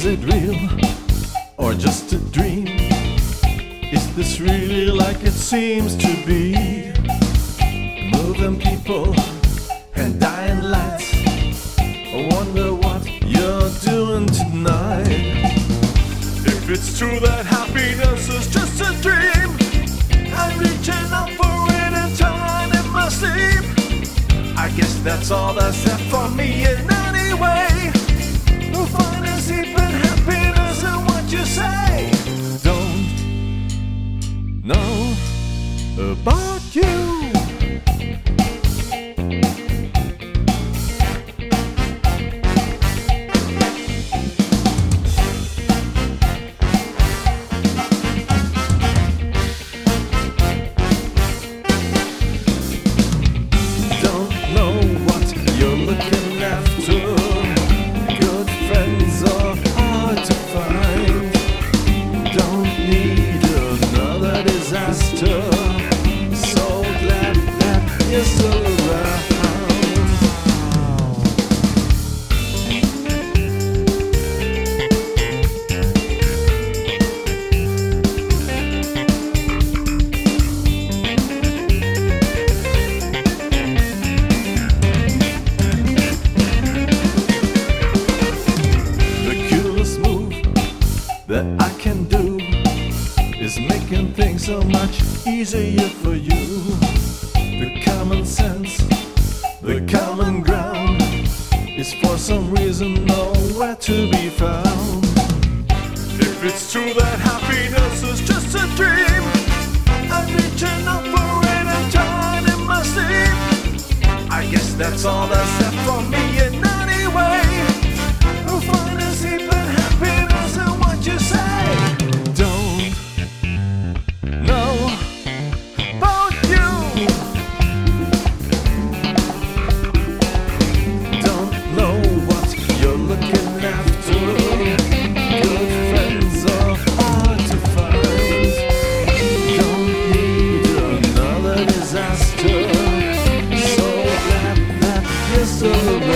it real or just a dream? Is this really like it seems to be? Moving people and dying lights. I wonder what you're doing tonight. If it's true that happiness is just a dream, I'm reaching up for it and turning my sleep. I guess that's all that's left for me in any way. We'll find a deep in happiness in what you say. Don't know about you. So glad that you're still the coolest move that I can do is making things so much easier for you. The common sense, the common ground is for some reason nowhere to be found. If it's true that happiness is just a dream, I'm reaching up for it and turning my sleep. I guess that's all that's left for me in any way. We'll find a deep in happiness in what you say. So glad that you're still around.